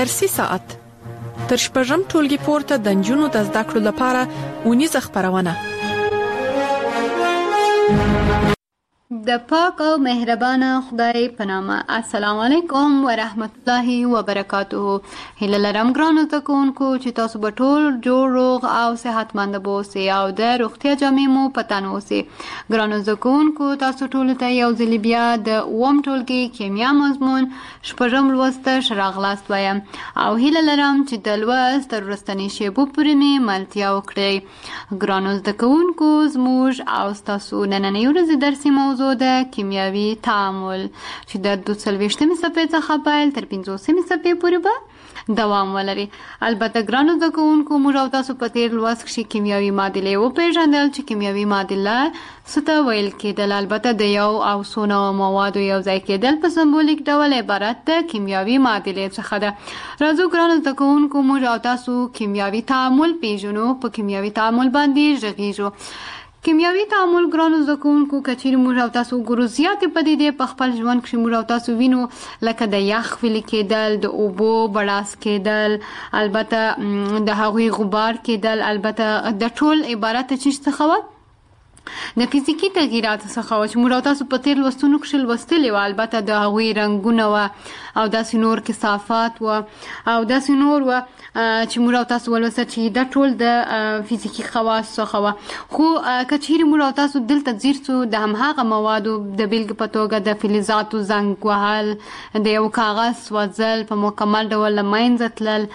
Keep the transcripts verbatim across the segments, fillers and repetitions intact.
درسي ساعت تر شپږم ټولګي پورته د نجونو د زده کړو لپاره اونیزه خپرونه. د پاک او مهربانه خدای په نامه. السلام علیکم ورحمت الله وبرکاته. هیله لرم ګرانو زده کوونکو چې تاسو به ټول جوړ روغ او صحتمند اوسئ او د روغتیا جامې مو په تن اوسئ. ګرانو زده کوونکو تاسو ټولو ته یو ځل بیا د اووم ټولګي کیمیا مضمون شپږم لوست ته راغلاست وایم او هیله لرم چې د لوست تر وروستنۍ شیبو پورې مې ملتیا وکړئ. ګرانو زده کوونکو زموږ او ستاسو نننۍ ورځې درسي موضوع د کیمیاوي تعامل چې د دوه څلوېښتمې صفحې څخه پیل تر پنځوسمې صفحې پورې به دوام ولري. البته ګرانو زده کوونکو موږ او تاسو په تېر لوست کښې کیمیاوي معادلې وپېژندل چې کیمیاوي معادله څه ته ویل کېدل. البته د یو او څو نوعو موادو یو ځای کېدل په سمبولیک ډول عبارت د کیمیاوي معادلې څخه ده. راځو ګرانو زده کوونکو موږ او تاسو کیمیاوي تعامل پېژنو، په کیمیاوي تعامل باندې غږیږو. کیمیاوي تعامل ګرانو زده کوونکو که چیرې موږ او تاسو وګورو زیاتې پدیدې په خپل ژوند کښې موږ او تاسو وینو، لکه د یخ ویلې کېدل، د اوبو بړاس کېدل، البته د هغوی غبار کېدل، البته د ټول عبارت د چیز څخه وه د فزیکي تغییراتو څخه وه چې موږ او تاسو په تېر لوستونو کښې لوستلي وه. البته د هغوی رنګونه وه او داسې نور کثافات وه او داسې نور وه چې موږ او تاسو ولوستل چې دا ټول د فزیکي خواصو څخه وه. خو که چیرې موږ او تاسو دلته ځیر سو د همهغه موادو د بیلګې په توګه د فلزاتو زنګ وهل، د یو کاغذ سوځل، په مکمل ډول له منځه تلل،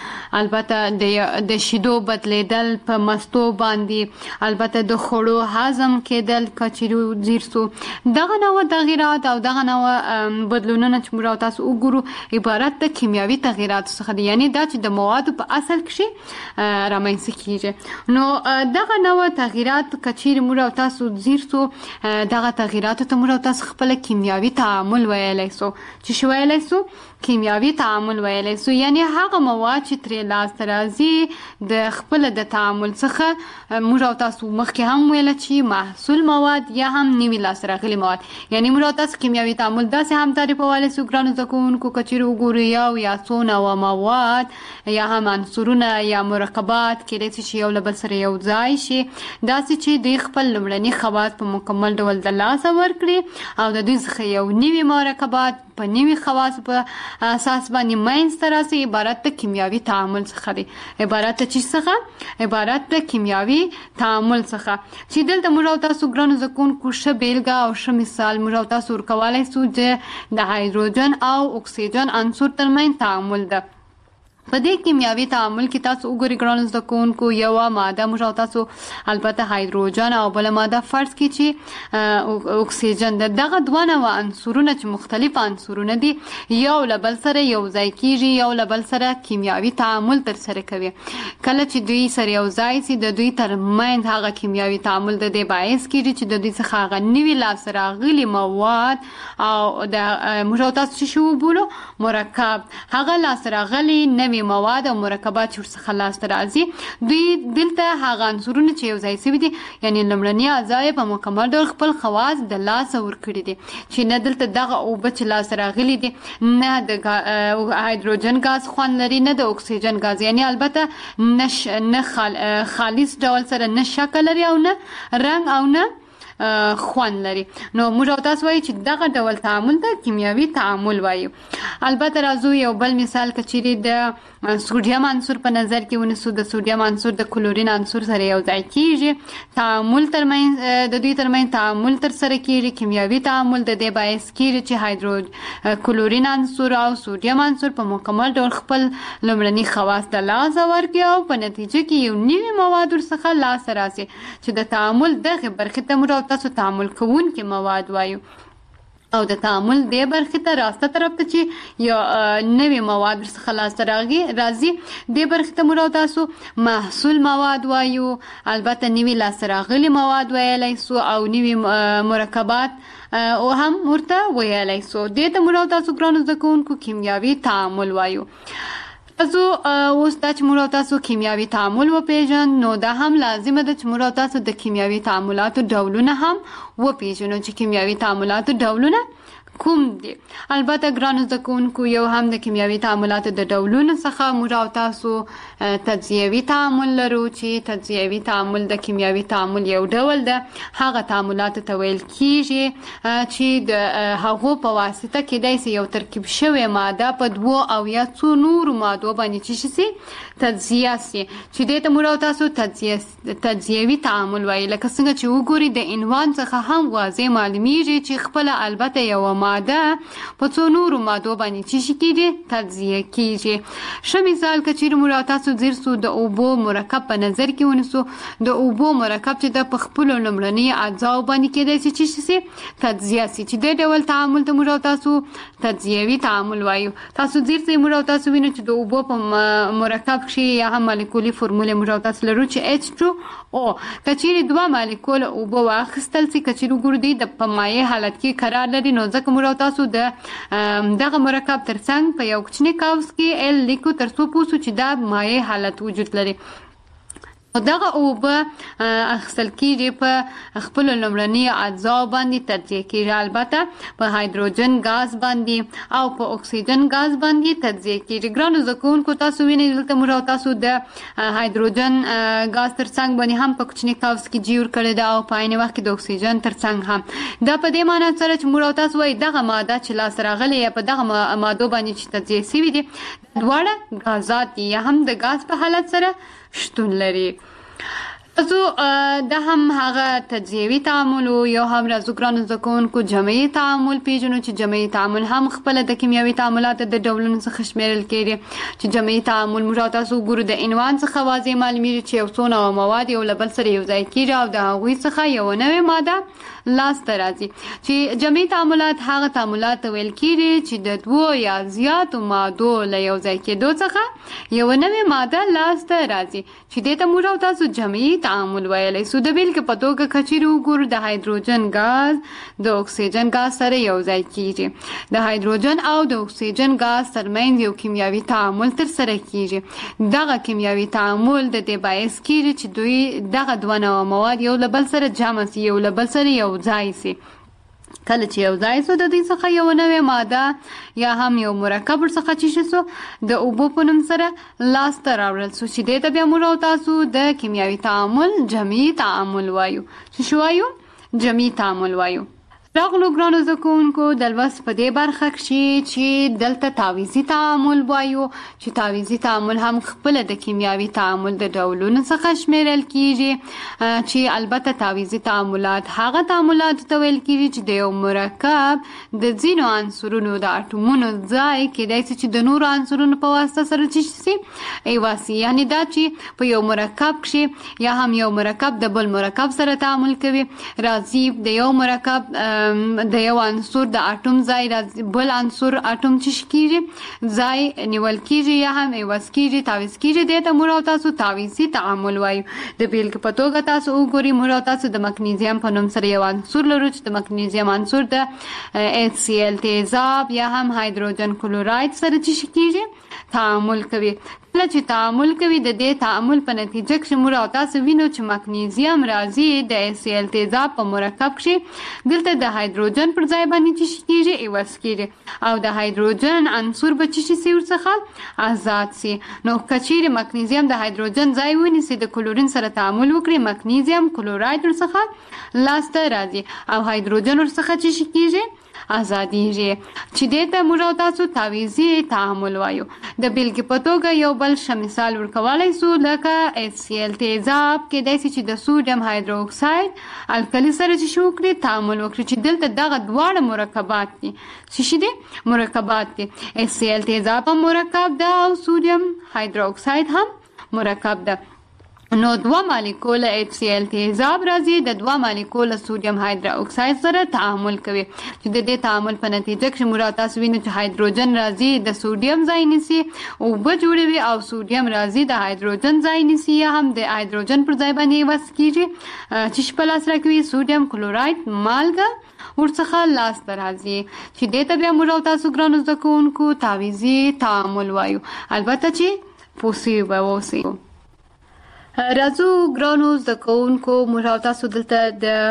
البته د شیدو بدلیدل په مستو باندې، البته د خوړو هضم کېدل که چیرې ځیر سو. دغه نوع تغییرات او دغه نوع بدلونونه چې موږ او تاسو وګورو عبارت د کیمیاوي تغییراتو څخه دي، یعنې دا چې د موادو په اصل کښې رامنځته کېږي. نو دغه نوع تغییرات که چیرې موږ او تاسو ځیر سو دغه تغییراتو ته موږ او تاسو خپله کیمیاوي تعامل ویلی سو. چې شو ویلی سو؟ کیمیاوي تعامل ویلی سو، یعنې هغه مواد چې ترې لاسته راځي د خپله د تعامل څخه موږ او تاسو مخکې هم ویله چې محصول مواد یا هم نوي لاسته راغلي مواد. یعنې موږ او تاسو کیمیاوي تعامل داسې هم تعریفولی سو ګرانو زده کوونکو که چیرې وګورو یو یا څو نوعه مواد یا هم عنصرونه یا مرکبات کېدای شي چې یو له بل سره یو ځای شي، داسې چې دوی خپل لومړني خواص په مکمل ډول د لاسه ورکړي او د دوی څخه یو نوي مرکبات په نوي خواصو په اساس باندې منځته راسي. عبارت د کیمیاوي تعامل څخه دی. عبارت د چی څخه؟ عبارت د کیمیاوي تعامل څخه چې دلته موږ او تاسو ګرانو زده کوونکو ښه بیلګه او ښه مثال موږ او تاسو ورکولی سو چې د هایدروجن او اکسیجن عنصر ترمنځ تعامل ده. په دې کیمیاوي تعامل کې تاسو وګورئ ګرانو زده کوونکو یوه ماده موږ او تاسو البته هایدروجن او بله ماده فرض کړئ چې اکسیجن ده. دغه دوه نوعه عنصرونه چې مختلف عنصرونه دي یو له بل سره یو ځای کېږي، یو له بل سره کیمیاوي تعامل ترسره کوي. کله چې دوی سره یو ځای سي د دوی ترمنځ هغه کیمیاوي تعامل د دې باعث کېږي چې د دوی څخه هغه نوي لاسته راغلي مواد او د موږ او تاسو چې شو وبولو مرکب، هغه لاسته راغلي نوي مواد او مرکبات چې ورڅخه لاسته راځي دوی دلته هغه عنصرونه چې یو ځای شوي دي یعنې لومړني اعضا یې په مکمل ډول خپل خواص د لاسه ورکړي دي چې نه دلته دغه اوبه چې لاسته راغلي دي نه د هایدروجن ګاز خوند لري نه د اکسیجن ګاز، یعنې البته نه خالص ډول سره نه شکل لري او نه رنګ او نه خوند لري. نو موږ او تاسو وایو چې دغه ډول تعامل ته کیمیاوي تعامل وایو. البته راځو یو بل مثال که چیرې د سوډیم عنصر په نظر کې ونیسو. د سوډیم عنصر د کلورین عنصر سره یو ځای کېږي، تعامل ترمنځ د دوی ترمنځ تعامل ترسره کېږي. کیمیاوي تعامل د دې باعث کېږي چې هایدرو کلورین عنصر او سوډیم عنصر په مکمل ډول خپل لومړني خواص د لاسه ورکړي او په نتیجه کې یو نوي مواد ورڅخه لاسته راسي چې د تعامل دغې برخې ته موږ تاسو تعامل کوونکي مواد وایو. او د تعامل دې برخې ته راسته طرف ته چې یو نوي مواد ورڅخه لاسته راځي دې برخې ته موږ تاسو محصول مواد وایو. البته نوي لاسته راغلي مواد ویلی سو او نوي مرکبات او هم ورته ویلی سو. دې ته موږ تاسو ګرانو زده کوونکو کیمیاوي تعامل وایو. تاسو اوس دا چې موږ تاسو کیمیاوي تعامل وپېژنو نو دا هم لازمه ده چې موږ تاسو د کیمیاوي تعاملاتو ډولونه هم وپېژنو چې کیمیاوي تعاملاتو ډولونه کوم دي. البته ګرانو زده کوونکو یو هم د کیمیاوي تعاملاتو د ډولونو څخه موږ او تاسو تجزیوي تعامل لرو چې تجزیوي تعامل د کیمیاوي تعامل یو ډول ده. هغه تعاملاتو ته ویل کیږي چې د هغو په واسطه کېدای شي یو ترکیب شوی ماده په دوو او یا څو نورو مادو باندې چې شي تجزیه شي چې دې ته موږ او تاسو تجزیه تجزیوي تعامل وایي. لکه څنګه چې وګوري د عنوان څخه هم واضح معلومیږي چې خپله البته یو ماده په څو نورو مادو باندې چې شي کېږي تجزیه کېږي. ښه مثال که چیرې موږ او تاسو ځیر سو د اوبو مرکب په نظر کې ونیسو. د اوبو مرکب چې د په خپلو لومړني اجزاو باندې کېدای شي چې شي تجزیه شي چې دې ډول تعامل ته موږ او تاسو تجزیوي تعامل وایو. تاسو ځیر سئ موږ او تاسو وینو چې د اوبو په مرکب کښې یا هم مالیکولي فورمولې موږ او تاسو لرو چې ایچ ټو او. که چیرې دوه مالیکول اوبه واخیستل سي که چیرې وګورو دوی د په مایع حالت کې قرار لري نو ځکه موږ او تاسو د دغه مرکب ترڅنګ په یو کوچني قوس کې ال لیکو تر څو پوه سو چې دا مایع حالت وجود لري. دغه اوبه اخیستل کېږي په خپلو لومړني اجزاو باندې تجزیه کېږي. البته په هایدروجن ګاز باندې او په اکسیجن ګاز باندې تجزیه کېږي. ګرانو زده کوونکو تاسو وینئ دلته موږ او تاسو د هایدروجن ګاز ترڅنګ باندې هم په کوچني قوس کې جیور کړی ده او په عین وخت کې د اکسیجن ترڅنګ هم. دا په دې معنی سره چې موږ او تاسو وایي دغه ماده چې لاسته راغلې یا په دغه مادو باندې چې تجزیه شوي دي دواړه ګازات دي یا هم د ګاز په حالت سره شتون لري. تاسو دا هم هغه تجزیوي تعامل یو هم راځو ګرانو زده کوونکو جمعي تعامل پیژنو چې جمعي تعامل هم خپله د کیمیاوي تعاملاتو د ډولونو څخه شمیرل کېږي. چې جمعي تعامل موږ تاسو ګورو د عنوان څخه واضح معلومیږي چې یو څو نوع مواد یو له بل سره یو ځای کېږي او د هغوی څخه یوه نوې ماده لاسته راځي. چې جمعي تعاملات هغه تعاملات ویل کېږي چې د دوو یا زیاتو مادو له یو ځای کېدو څخه یوه نوې ماده لاسته راځي چې دې ته موږ تاسو جمعي تعامل ویلی سو. د بیلګې په توګه که چیرې وګورو د هایدروجن ګاز د اکسیجن ګاز سره یو ځای کېږي. د هایدروجن او د اکسیجن ګاز ترمنځ یو کیمیاوي تعامل ترسره کېږي. دغه کیمیاوي تعامل د دې باعث کېږي چې دوی دغه دوه نوع مواد یو له بل سره جمع سي یو له بل سره یو ځای سي. کله چې یو ځای سو د دوی څخه یو نوې ماده یا هم یو مرکب ورڅخه چې سو د اوبو په نوم سره لاسته راوړل سو چې دې ته بیا موږ او تاسو د کیمیاوي تعامل جمعي تعامل وایو. چې شو وایو؟ جمعي تعامل وایو. راغلو ګرانو زده کوونکو د لوست په دې برخه کښې چې دلته تعویضي تعامل وایو چې تعویضي تعامل هم خپله د کیمیاوي تعامل د ډولونو څخه شمیرل کېږي. چې البته تعویضي تعاملات هغه تعاملاتو ته ویل کېږي چې د یو مرکب د ځینو عنصرونو د اټومونو ځای کېدای شي چې د نورو عنصرونو په واسطه سره چې شي ایواسي. یعنې دا چې په یو مرکب کښې یا هم یو مرکب د بل مرکب سره تعامل کوي راځي د یو مرکب د یو عنصر د اټوم ځای بل عنصر اټوم چې کېږي ځای نیول کېږي یا هم عوض کېږي تعویض کېږي. دې ته موږ او تاسو تعویضي تعامل وایو. د بیلګې په توګه تاسو وګورئ موږ او تاسو د مګنیزیم په نوم سره یو عنصر لرو چې د مګنیزیم عنصر د ایچ سی ال تیزاب یا هم هایدروجن کلوراید سره چې کېږي تعامل کوي. کله چې تعامل کوي د دې تعامل په نتیجه کې موږ او تاسو وینو چې مګنیزیم راځي د ایچ سی ال تیزاب په مرکب کښې دلته د هایدروجن پر ځای باندې چې کېږي عوض کېږي او د هایدروجن عنصر به چې شي ورڅخه آزاد سي. نو که چیرې مګنیزیم د هایدروجن ځای ونیسي د کلورین سره تعامل وکړي مګنیزیم کلوراید ورڅخه لاسته راځي او هایدروجن ورڅخه چې کېږي آزادیږي چې دې ته موږ او تاسو تعویضي تعامل وایو. د بیلګې په توګه یو بل ښه مثال ورکولی سو لکه ایچ سی ال تیزاب کېدای شي چې د سوډیم هایدروکساید الکلي سره چې شي وکړي تعامل وکړي چې دلته دغه دواړه مرکبات دي څه شي دي مرکبات دي. ایچ سی ال تیزاب هم مرکب ده او سوډیم هایدروکساید هم مرکب ده. نو دوه مالیکول ایچ سی ال تیزاب راځي د دوه مالیکول سوډیم هایدروکساید سره تعامل کوي چې د دې تعامل په نتیجه کې موږ تاسو وینو چې هایدروجن راځي د سوډیم ځای نیسي اوبه جوړوي او سوډیم راځي د هایدروجن ځای نیسي یا هم د هایدروجن پر ځای باندې عوض کېږي چې په لاس راکوي سوډیم کلوراید مالګه ورڅخه لاسته راځي چې دې ته بیا موږ تاسو ګرانو زده کوونکو تعویضي تعامل وایو. البته چې پوسي به اوسئ. راځو ګرانو زده کوونکو موږ تاسو دلته د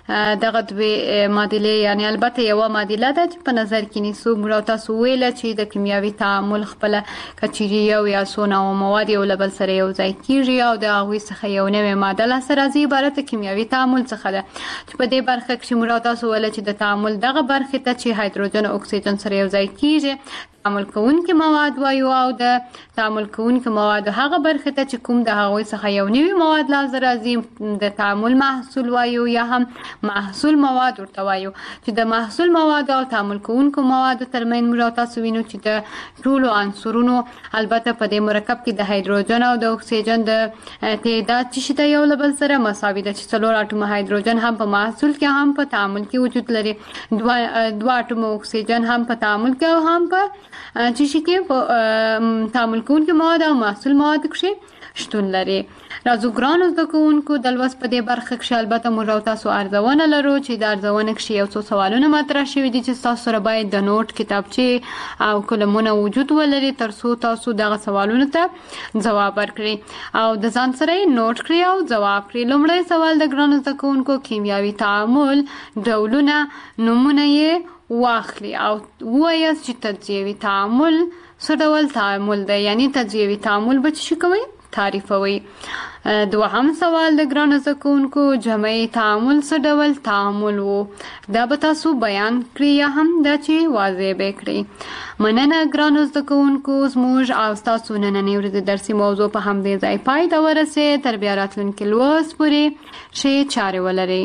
دغه دوی معادلې یعنی البته یو معادله ده چې په نظر کې نیسو. موږ تاسو ویل چې د کیمیاوي تعامل خپل کچيري یو یا سونه او مواد یو لبل سره یو ځای کیږي او د هغوی څخه یو نوې ماده له سره راځي. عبارت کیمیاوي تعامل څخه ده چې په دې برخه کې موږ تاسو ویل چې د تعامل دغه برخه ته چې هایدروجن او اکسیجن سره یو ځای کیږي تعامل کوونکي مواد وایو او د تعامل کوونکي مواد هغه برخه ته چې کوم د هغوی څخه یو نوې مواد لازم راځي د تعامل محصول وایو یا هم محصول مواد ورته وایو. چې د محصول مواد او تعامل کوونکو مواد ترمن موږ تاسو وینو چې د ټولو عنصرونو البته په دې مرکب کې د هایدروجن او د اکسیجن د تعداد چې د یو لبل سره مساوي ده چې څلور اټوم هایدروجن هم په محصول کې هم په تعامل کې وجود لري. دوه دوه اټوم اکسیجن هم په تعامل کې او هم په چې شي کې په تعامل کوونکي مواد او محصول مواد کې شتون لري. راځو ګرانو زده کوونکو د لوست په دې برخه کې البته موږ تاسو ارزونه لرو چې د ارزونه کې یو څو سوالونه مطرح شوي دي چې تاسو سره باید د نوٹ کتابچه او قلمونه وجود ولري ترڅو تاسو دغه سوالونو ته ځواب ورکړئ او د ځان سره نوٹ کړئ او ځواب کړئ. لومړی سوال د ګرانو زده کوونکو کیمیاوي تعامل ډولونه نومونه یې واخلي او وایاست چې تجزیوي تعامل څه ډول تعامل دی یعنی تجزیوي تعامل به څه کوي تعریفوي. دوهم سوال د ګرانو زده کوونکو جمعي تعامل څه ډول تعامل وو دا به تاسو بیان کړئ یا هم دا چې واضح به کړئ. مننه ګرانو زده کوونکو زموږ او تاسو نننۍ ورځې درسي موضوع په همدې ځای پای ته ورسېد. تر بیا راتلونکي لوست پورې ښې چارې ولرئ.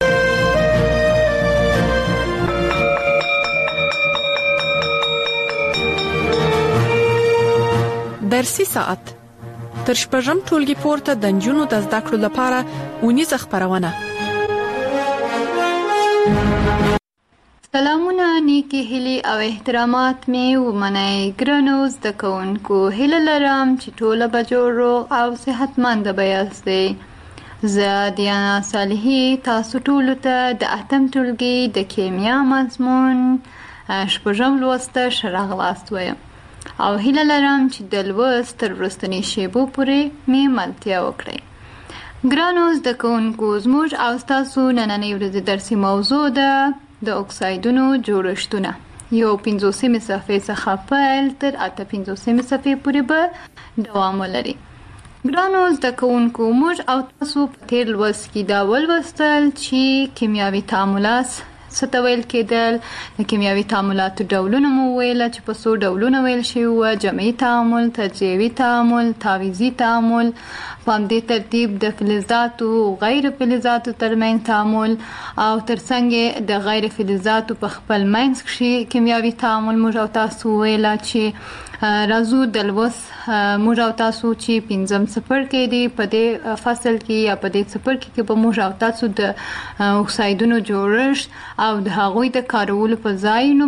درسي ساعت تر شپږم ټولګي پورته د نجونو د زده کړو لپاره اونیزه خبرونه. سلامونه نیکی هیلي او احترامات مې ومنئ. ګرانو زده کوونکو هیله لرم چې ټوله به جوړ روغ او صحتمند به یاستئ. زه دیانا صالحي تاسو ټولو ته د اتم ټولګي د کیمیا مضمون شپږم لوست ته ښه راغلاست وایم او هیله لرم چې د لوست تر وروستنۍ شیبو پورې مې ملتیا وکړئ. ګرانو زده کوونکو زموږ او ستاسو نننۍ ورځې درسي موضوع ده د اکسایدونو جوړښتونه. یو پنځوسمې صفحې څخه پیل تر اته پنځوسمې صفحې پورې به دوام ولري. ګرانو زده کوونکو موږ او تاسو په تیر لوست کې دا ولوستل چې کیمیاوي تعاملات څه ته ویل کېدل. د کیمیاوي تعاملاتو ډولونه مو ویل چې په څو ډولونه ویل شوي وو: جمعي تعامل، تجزیوي تعامل، تعویضي تعامل، په همدې ترتیب د فلزاتو غیر فلزاتو ترمنځ تعامل او ترڅنګ د غیر فلزاتو په خپل منځ کښې کیمیاوي تعامل موږ او تاسو ویل چې راځو د لوست موږ او تاسو چې پنځم څپرکی دی په دې فصل کې یا په دې څپرکي کې به موږ او تاسو د اکسایدونو جوړښت او د هغوی د کارولو په ځایونو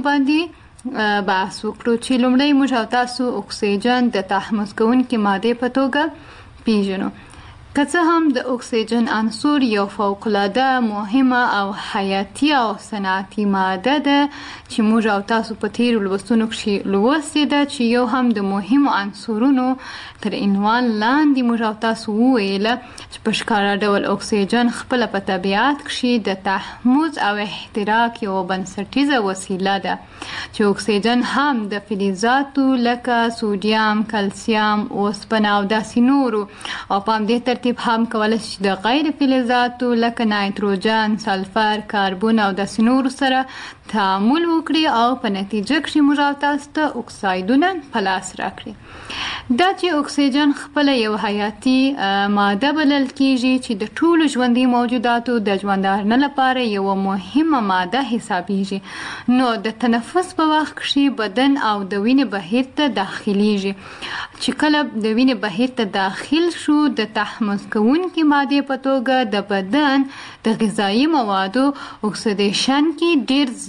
باندې بحث وکړو چې لومړی موږ او تاسو اکسیجن د تحمض کوونکې مادې په توګه پیژنو. که څه هم د اکسیجن عنصر یو فوق‌العاده مهمه او حیاتي او صنعتي ماده ده چې موږ او تاسو په تیرو لوستونو کې لوستې ده چې یو هم د مهمو عنصرونو تر عنوان لاندې موږ او تاسو وویله چې په ښکاره ډول اکسیجن خپله په طبیعت کې د تحمض او احتراق یوه بنسټیزه وسیله ده چې اکسیجن هم د فلزاتو لکه سودیم، کلسیم، اوسپنه او داسې نورو او په همدې ترتیب هم کولای شي د غیر فلزاتو لکه نایتروجن، سلفر، کاربون او داسې نورو سره تعامل وکړي او په نتیجه کې موږ او تاسو ته اکسایدونه په لاس راکړي. دا چې اکسیجن خپله یو حیاتي ماده بلل کیږي چې د ټولو ژوندي موجوداتو د ژوندانه لپاره یوه مهمه ماده حسابیږي، نو د تنفس په وخت کې بدن او د وینې بهیر ته داخلیږي. چې کله د وینې بهیر ته داخل شو د تحمض کوونکې مادې په توګه د بدن د غذایي موادو اکسیدیشن کې ډیر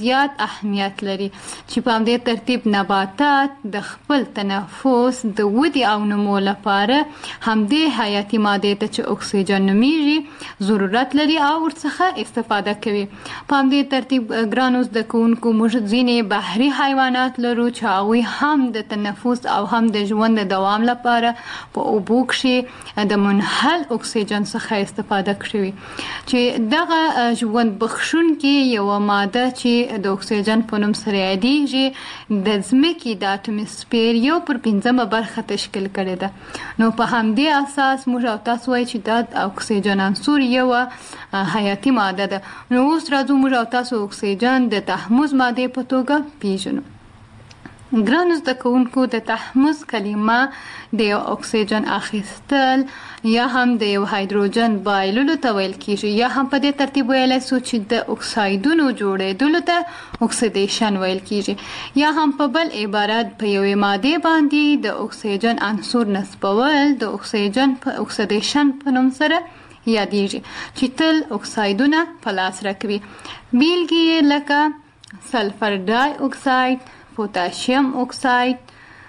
زیات اهمیت لري چې په همدې ترتیب نباتات د خپل تنفس د ودې او نمو لپاره همدې حیاتي مادې ته چې اکسیجن نومیږي ضرورت لري او ورڅخه استفاده کوي. په همدې ترتیب ګرانو زده کوونکو موږ ځینې بحري حیوانات لرو چې هغوی هم د تنفس او هم د ژوند د دوام لپاره په اوبو کښې د منحل اکسیجن څخه استفاده کوي چې دغه ژوند بخښونکې یوه ماده چې د اکسیجن په نوم سره یادیږي د ځمکې د اټموسفیر یو پر پنځمه برخه تشکیل کړې ده. نو په همدې اساس موږ او تاسو وایي چې دا د اکسیجن عنصر یوه حیاتي ماده ده. نو اوس راځو موږ او تاسو اکسیجن د تحمض مادې په توګه پیژنو. ګرانو زده کوونکو د تحمض کلمه د یو اکسیجن اخیستل یا هم د یو هایدروجن بایللو ته ویل کیږي یا هم په دې ترتیب ویلی سو چې د اکسایدونو جوړېدلو ته اکسیدیشن ویل کیږي یا هم په بل عبارت په یوې مادې باندې د اکسیجن عنصر نصبول د اکسیجن په اکسیدیشن په نوم سره یادیږي چې تل اکسایدونه په لاس راکوي. بیلګې یې لکه سلفر ډای اکساید، پوتاشیم اکساید،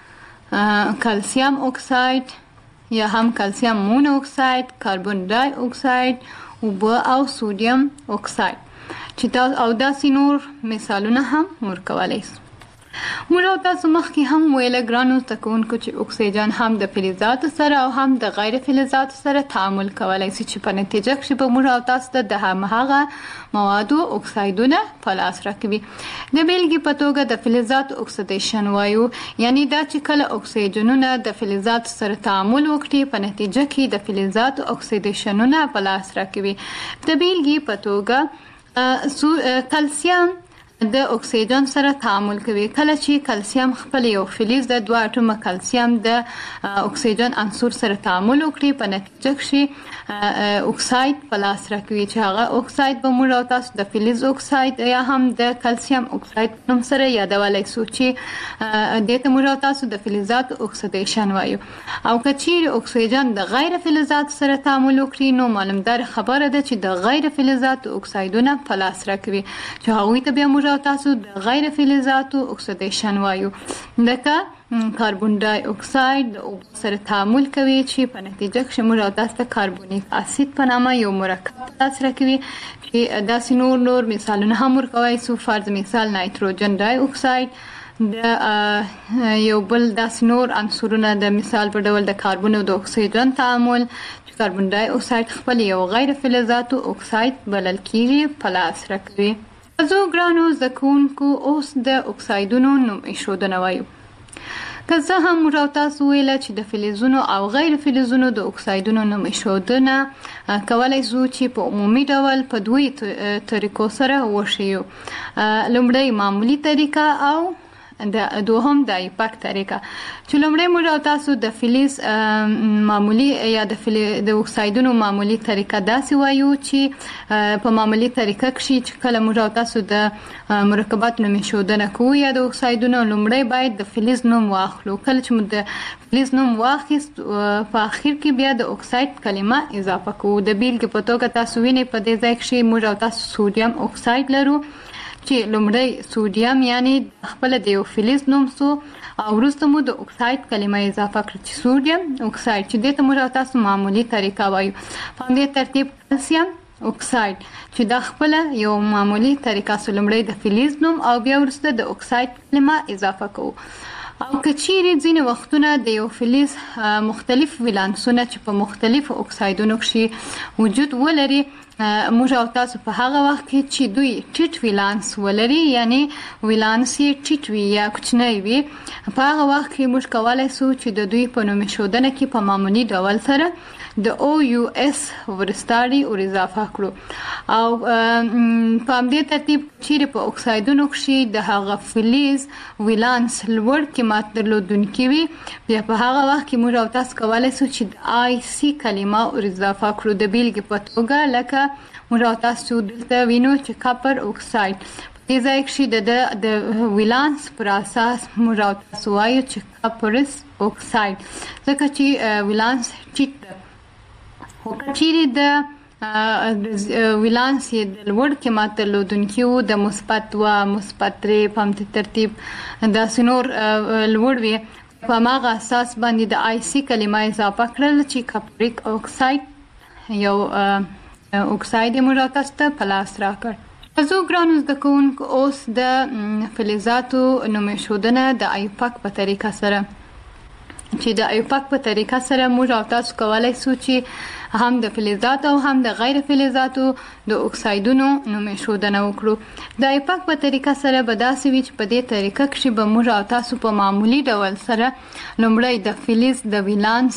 کلسیم اکساید یا هم کلسیم مون اکساید، کاربن ډای اکساید، اوبه او سودیم اکساید چې دا او داسې نور مثالونه هم ورکولی سو. موږ او تاسو مخکې هم ویله ګرانو زده کوونکو چې اکسیجن هم د فلزاتو سره او هم د غیر فلزاتو سره تعامل کولی سي چې په نتیجه کښې به موږ او تاسو ته د همهغه موادو اکسایدونه په لاس راکوي. د بیلګې په توګه د فلزاتو اکسیدیشن وایو، یعنی دا چې کله اکسیجنونه د فلزاتو سره تعامل وکړي په نتیجه کې د فلزاتو اکسیدیشنونه په لاس راکوي. د بیلګې په توګه کلسیم د اکسیجن سره تعامل کوي. کله چې کلسیم خپل یو فلز د دوه اټومه کلسیم د اکسیجن عنصر سره تعامل وکړي په نتیجه کښې اکساید په لاس راکوي چې هغه اکساید به موږ او تاسو د فلز اکساید یا هم د کلسیم اکساید په نوم سره یادولی سو چې دې ته موږ او تاسو د فلزاتو اکسیدیشن وایو. او که چیرې اکسیجن د غیر فلزاتو سره تعامل وکړي نو معلومدار خبره ده چې د غیر فلزاتو اکسایدونه په لاس راکوي چې هغوی ته بیا موږ او تاسو د غیر فلزاتو اکسیدیشن وایو. لکه کاربن ډای اکساید د اوبو سره تعامل کوي چې په نتیجه کښې موږ او تاسو ته کاربونیک اسید په نامه یو مرکب په لاس راکوي چې داسې نور نور مثالونه هم ورکولی سو. فرض مثال نایتروجن ډای اکساید د یو بل داسې نور عنصرونه د مثال په ډول د کاربن او د اکسیجن تعامل چې کاربن ډای اکساید خپل یو غیر فلزاتو اکساید بلل کیږي په لاس راکوي. زه ګرانو زده کوونکو اوس د اکسایدونو نوم ایښودنه وایو. که زه هم موږ او تاسو ویله چې د فلزونو او غیر فلزونو د اکسایدونو نوم ایښودنه کولی سو چې په عمومي ډول په دوی طریقو سره وښیو. لومړی معمولي طریقه او د دوهم د ایپاک طریقه چې لومړی موږ او تاسو د فلز معمولي یا د د اکسایدونو معمولي طریقه داسې وایو چې په معمولي طریقه کښې چې کله موږ او تاسو د مرکباتو نوم ایښودنه کوو یا د اکسایدونو لومړی باید د فلز نوم واخلو. کله چې موږ د فلز نوم واخیست په اخر کې بیا د اکساید کلمه اضافه کوو. د بیلګې په توګه تاسو وینئ په دې ځای کښې موږ او تاسو سودیم اکساید لرو چې لومړی سودیم یعنی خپل د یو فلز نوم سو او وروسته مو د اکساید کلمه اضافه کړه چې سودیم اکساید چې دې ته موږ او تاسو معمولي طریقه وایو. په همدې ترتیب کلسیم اکساید چې دا خپل یو معمولي طریقه سو، لومړی د فلز نوم او بیا وروسته د اکساید کلمه اضافه کوو. او که چیرې ځینې وختونه د یو فلز مختلف ولانسونه چې په مختلفو اکسایدونو کښې وجود ولري موږ او تاسو په هغه وخت کې چې دوی ټیټ ولانس ولري یعنی ولانس یې ټیټ وي یا کوچنی وي په هغه وخت کې موږ کولی سو چې د دوی په نوم ایښودنه کې په معمولي ډول سره د او یو اس ورستاړي ور اضافه کړو. او په همدې ترتیب چیرې په اکسایدونو کښې د هغه فلز ولانس لوړ قیمت درلودونکي وي بیا په هغه وخت کې موږ او تاسو کولی سو چې د آی سی کلمه ور اضافه کړو. د بیلګې په توګه لکه موږ او تاسو دلته وینو چې کاپر اکساید په دې ځای کښې د ولانس پر اساس موږ او تاسو وایو چې کاپرس اکساید ځکه چې ولانس ټیټ ده. خو که چیرې د ویلانس یې د لوړ قیمت درلودونکي وو، د مثبت دوه، مثبت درې په همدې ترتیب داسې نور لوړ وي. په هماغه اساس باندې د آی سی کلمه اضافه کړل چې کپریک اکساید یو اکساید یې موږ تاسو ته په لاس راکړ. زه ګرانو زده کوونکو اوس د فلزاتو نوم ایښودنه د ایپاک په طریقه سره چې د ایپاک په طریقه سره موږ او تاسو کولای شو چې هم د فلزاتو او هم د غیر فلزاتو د اکسایدونو نوم ایښودنه وکړو. د ایپاک په طریقه سره به داسې وي چې په دې طریقه کې به موږ او تاسو په معمولی ډول سره لومړی د فلز د ویلانس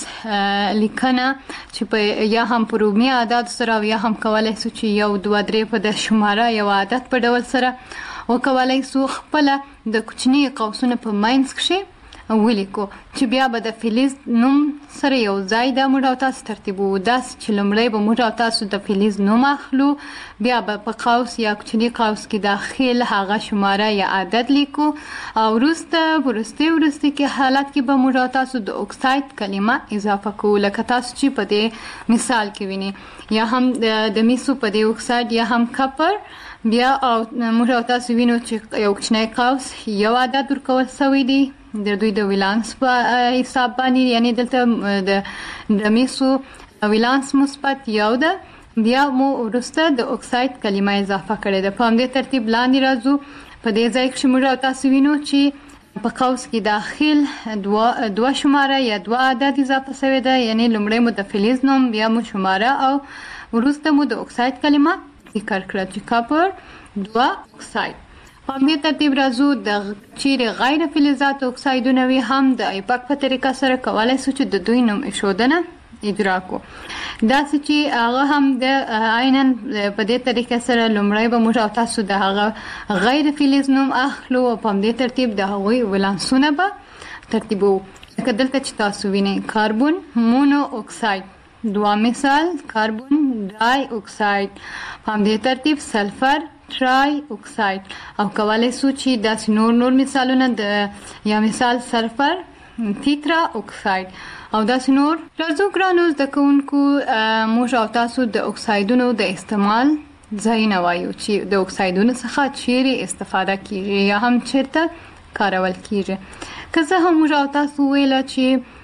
لیکنه چې په یا هم په رومي عدد سره او یا هم کولای شو چې یو دوه درې په د شماره یو عدد په ډول سره وکولای شو خپل د کوچنی قوسونو په ماینس کې ولیکو چې بیا به د فلز نوم سره یو ځای د موږ او تاسو ترتیبو. داس چې لومړی به موږ او تاسو د فلز نوم اخلو، بیا به په قوس یا کوچنی قوس کې داخل هغه شماره یا عدد لیکو او وروسته ورسته ورسته کې حالت کې به موږ او تاسو د اکساید کلمه اضافه کوو، لکه تاسو چې په دې مثال کې وینئ، یا هم د میسو په دې اکساید یا هم کپر. بیا او موږ او تاسو وینو چې یو کوچنی قوس یو عدد ورکول شوی دی د دوی د ویلانس په حساب باندې، یعنی دلته د د میسو ویلانس مثبت یو ده. بیا مو وروسته د اکساید کلمه اضافه کړې ده. په همدې ترتیب لاندې راځو. په دې ځای کې موږ او تاسو وینو چې په قوس کې داخل دوه دوه شماره یا دوه عدد اضافه شوی ده، یعنی لومړی مو د فلز نوم، بیا مو شماره او وروسته مو د اکساید کلمه ذکر کړه چې کاپر دوه اکساید. په همدې ترتیب راځو د چیرې غیر فلزات اکسایدونه وي هم د ایپاک په طریقه سره کولای شو چې د دوی نوم ایښودنه اجرا کو. داسې چې هغه هم د عیناً په دې طریقه سره لومړی به موږ او تاسو د هغه غیر فلز نوم اخلو او په همدې ترتیب د هغوی ولانسونه به ترتیبو. لکه دلته چې تاسو وینئ کاربن مونو اکساید، دوه مثال کاربن ډای اکساید، په همدې ترتیب سلفر ټرای اکساید او کولای شو چې داسې نور نور مثالونه د یا مثال سلفر تیترا اکساید او داسې نور. راځو ګرانو زده کوونکو موږ او تاسو د اکسایدونو د استعمال ځایونه وایو چې د اکسایدونو څخه چیرې استفاده کیږي یا هم چیرته کارول کیږي. که زه هم موږ او تاسو ویله چې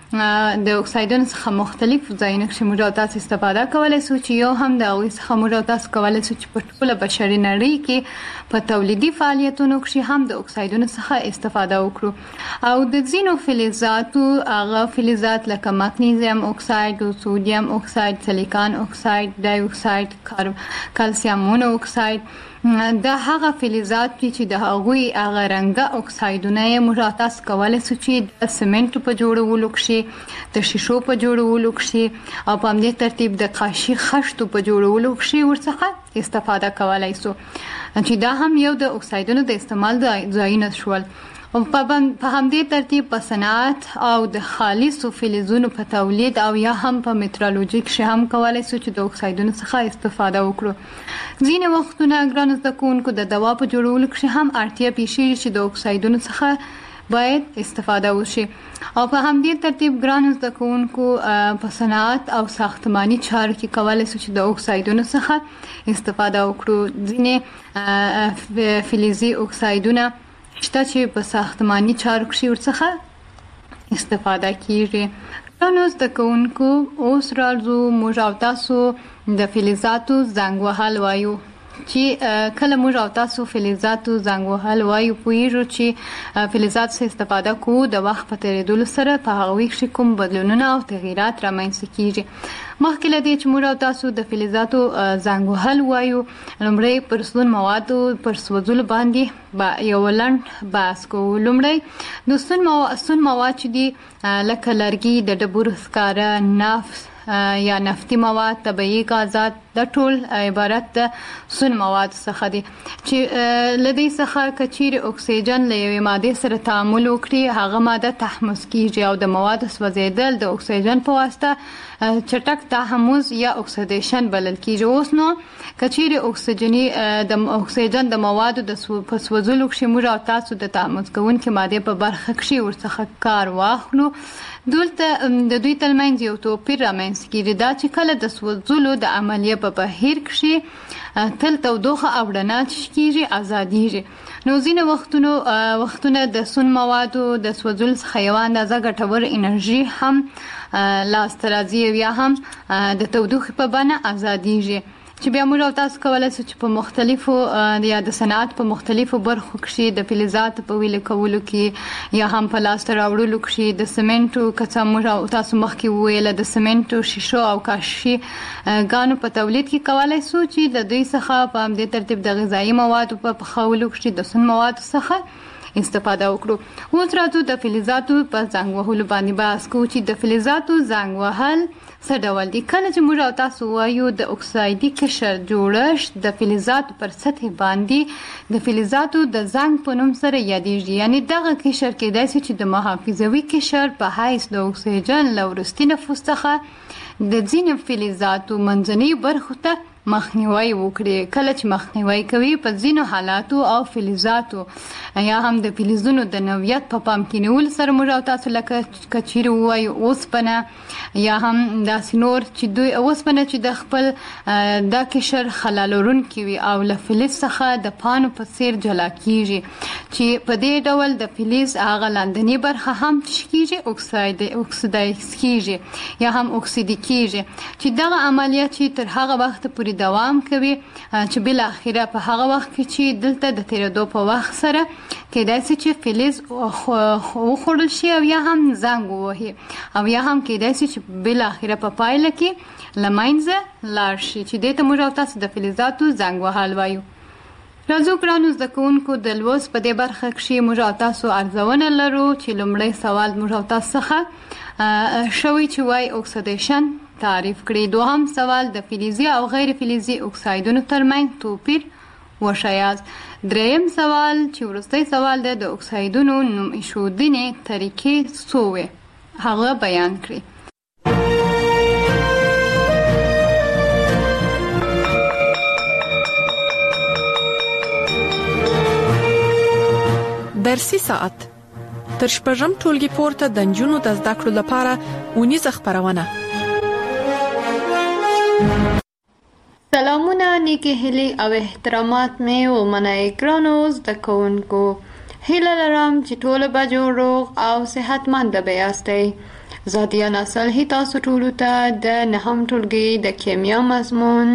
د اکسایدونو څخه مختلف ځایونه کې موږ او تاسو استفاده کولای شو چې یو هم د هغوی څخه موږ او تاسو کولای شو چې په ټوله بشري نړۍ کې په تولیدي فعالیتونو کې هم د اکسایدونو څخه استفاده وکړو. او د ځینو فلزاتو هغه فلزات لکه مګنیزیم اکساید، سودیم اکساید، سیلیکان اکساید، ډای اکساید، کلسیم مونو اکساید، دا هغه فلزات چې د هغوی هغه رنګه اکسایدونه یې موږ تاسو کولای شو چې د سمنټو په جوړولو کې، د شیشو په جوړولو کې او په همدې ترتیب د قاشي خښتو په جوړولو کې ورڅخه استفاده کولای شو، چې دا هم یو د اکسایدونو د استعمال ځایونه شول. او په همدې ترتیب په صنعت او د خالصو فلزونو په تولید او یا هم په مترالوژي کې هم کولای شو چې د اکسایدونو څخه استفاده وکړو. ځینې وختونه ګرانو زده کوونکو د دوا په جوړولو کې هم اړتیا پیښیږي چې د اکسایدونو څخه باید استفاده وشي. او په همدې ترتیب ګرانو زده کوونکو په صنعت او ساختماني چارو کې کولای شو چې د اکسایدونو څخه استفاده وکړو. ځینې فلزي اکسایدونه شته چې په ساختماني چارو کې ورڅخه استفاده کیږي. نو زده کوونکو اوس راځو موږ او تاسو د فلزاتو زنګ وهل وایو چې کله موږ او تاسو فلزاتو زنګ وهل وایو پوهیږو چې فلزات څخه استفاده کوو د وخت په تیریدو سره په هغوی کې کوم بدلونونه او تغییرات رامنځته کیږي. مخکې له دې چې موږ او تاسو د فلزاتو زنګ وهل وایو لومړی پر سون موادو پر سوځولو باندې یو لنډ بحث کوو. لومړی د سون مواد چې دي لکه لرګي، د ډبرو سکاره، نفت یا نفتي مواد، طبیعي غازات، د ټول عبارت د سون مواد څخه دي چې لدې څخه کچیر اکسیجن له یوې ماده سره تعامل وکړي هغه ماده تحمض کیږي او د مواد سوځیدل د اکسیجن په واسطه چټک تحمض یا اکسیدیشن بلل کیږي. اوس نو کچیر اکسیجنی د اکسیجن د موادو د سوځولو کې موږ او تاسو د تحمض کوونکې ماده په برخه کې ورڅخه کار واخلو. دلته د دوی ترمنځ یو توپیر رامنځته رامنځته کیږي دا چې کله د سوځولو د عملیه په بهیر کې تل تودوخه او رڼا کیږي ازادیږي نو ځینې وختونو وختونه د سون موادو د سوځول څخه یو اندازه ګټور انرژي هم لاس راځي یا هم د تودوخې په بڼه ازادیږي چې بیا موږ او تاسو کولای شو چې په مختلفو یا د صنعت په مختلفو برخو کې د فلزات په ویل کولو کې یا هم په لاس راوړلو کې د سیمنټو کڅا موږ او تاسو مخکې ویل د سیمنټو شیشو او کاشي غانو په تولید کې کولای شو چې د دوی څخه په همدې ترتیب د غذایی موادو په پخولو کې د سون موادو څخه استفاده وکړو. اوس راځو د فلزاتو په زنګ وهلو باندې بحث کوو چې د فلزاتو زنګ وهل څه ډول دي. کله چې موږ او تاسو وایو د اکسایدي قشر جوړښت د فلزاتو پر سطح باندې د فلزاتو د زنګ په نوم سره یادېږي، یعنی دغه قشر کېدای شي چې د محافظوي قشر په حیث د اکسیجن له وروستي نفوس څخه د ځینو فلزاتو منځنۍ برخو ته مخنیوي وکړي. کله چې مخنیوي کوي په ځینو حالاتو او فلزاتو یا هم د فلزونو د نوعیت په پام کې نیول سره موږ او تاسو لکه کچیر وایو اوسپنه یا هم د سینور چې دوی اوسپنه چې د خپل د قشر خلالورون کوي او له فلز څخه د پانو په څیر جلا کیږي چې په دې ډول د فلز هغه لاندنی برخه هم کیږي اکساید اکسیدایز کیږي یا هم اکسیدي کیږي چې دغه عملیات چې تر هغه وخت پورې دوام کوي چې بل اخیره په هغه وخت کې چې دلته د تیرېدو په وخت سره کېدای شي چې فلز وخوړل شي او یا هم زنګ ووهي او یا هم کېدای شي چې بل اخیره په پایله کې له منځه لاړ شي چې دې ته موږ او تاسو د فلزاتو زنګ وهل وایو. راځو ګرانو زده کوونکو د لوست په دې برخه کې موږ او تاسو ارزونه لرو چې لومړی سوال موږ او تاسو څخه شوی چې وای اکسیدیشن تعریف کړئ. دوهم سوال د فلزي او غیر فلزي اکسایدونو ترمنځ توپیر وښایاست. دریم سوال چې وروستی سوال دی د اکسایدونو نوم ایښودنې طریقې څو وې هغه بیان کړئ. درسي ساعت تر شپږم ټولګي پورته د نجونو د زده کړو لپاره اونیزه خبرونه. سلامونه، نیکی هیلی او احترامات می و منای ګرانو زده کوونکو. هیله لرم چې ټول به جوړ روغ او صحتمند به یاستئ. زادیا نسل هی تاسو ټولو ته د نهم ټولګي د کیمیا مضمون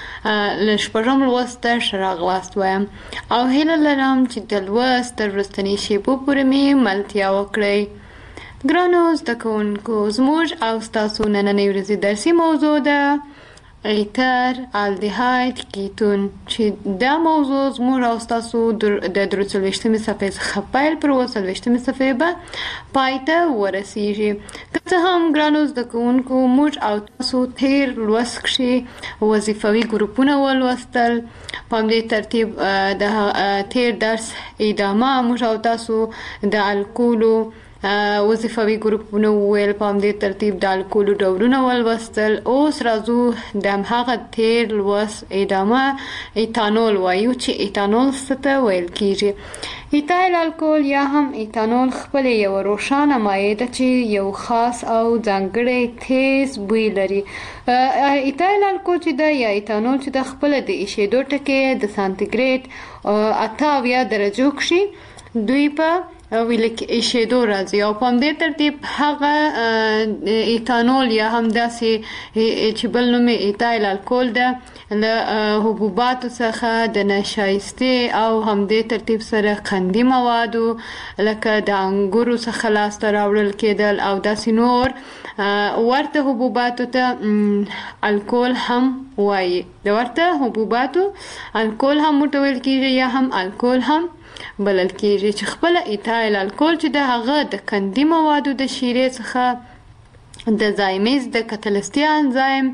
له شپږم لوست ته ښه راغلاست وایم او هیله لرم چې د لوست تر وروستنۍ شېبو پورې مې ملتیا وکړئ. ګرانو زده کوونکو، زموږ او ستاسو نننۍ ورځې درسي موضوع ده ایتر الدیهاید کیتون چې دا موضوع زموږ او ستاسو د درې څلوېښتمې صفحې څخه پیل پر اووه څلوېښتمې صفحې به پای ته ورسیږي. که څه هم ګرانو زده کوونکو موږ او تاسو تیر لوست کښې وظیفوي ګروپونه ولوستل، په همدې ترتیب د تیر درس ادامه موږ او تاسو د الکولو وظیفوي ګروپونه وویل، په همدې ترتیب د الکولو ډولونه ولوستل. اوس راځو د همهغه تیر لوست ادامه ایتانول وایو چې ایتانول څه ته ویل کیږي. ایتایل الکول یا هم ایتانول خپل یو روښانه مایع ده چې یو خاص او ځانګړی تیز بوی لري. ایتایل الکول چې ده یا ایتانول چې ده خپل د ایشېدو ټکي د سانتیګریډ اته اویا درجو کښې دوی په ویل ایشېدو راځي او په همدې ترتیب هغه ایتانول یا هم داسې چې بل نوم یې ایتایل الکول ده له حبوباتو څخه د نشایستې او همدې ترتیب سره قندي موادو لکه د انګورو څخه لاسته راوړل کېدل او داسې نور ورته حبوباتو ته الکول هم وایي. د ورته حبوباتو الکول هم ورته ویل کېږي یا هم الکول هم بلل کېږي چې خپل ایتایل الکول چې د هغه د قندي موادو د شیرې څخه د زایمیز د کتلستي انزایم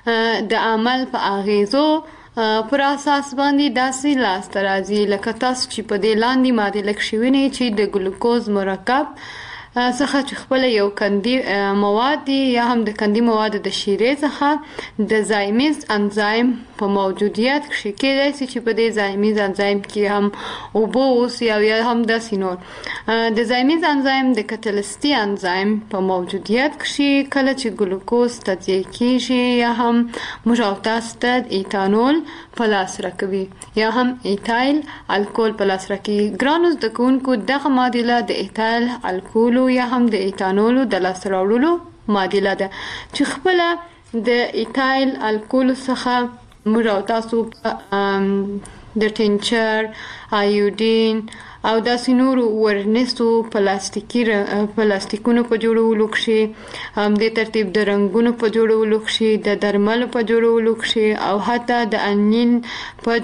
د عمل په اغیزو پر اساس باندې داسې لاسته راځي لکه تاسو چې په دې لاندې ماده لکه شوینې چې د ګلوکوز مرکب څخه چې خپل یو کندي مواد دي یا هم د کندي مواد د شیرې څخه د زایمیز انزایم په موجودیت کې کېدای شي چې په دې زایمیز انزایم کې هم اوبه اوسي او یا هم د سینور د زایمیز انزایم د کتالسټي انزایم په موجودیت کې کله چې ګلوکوز تجزیه کیږي یا هم موږ او تاسو ته ایتانول په لاس راکوي یا هم ایتایل الکول په لاس راکوي. ګرانو زده کوونکو دغه معادله د ایتایل الکول یا هم د ایتانولو د لاسته راوړلو معادله ده چې خپله د ایتایل الکول څخه موږ او تاسو د ټینچر ایودین او داسې نورو ورنیسو پلاستیکي پلاستیکونو په جوړولو کې هم د ترتیب د رنګونو په جوړولو کې د درملو په جوړولو کې او حتی د انین په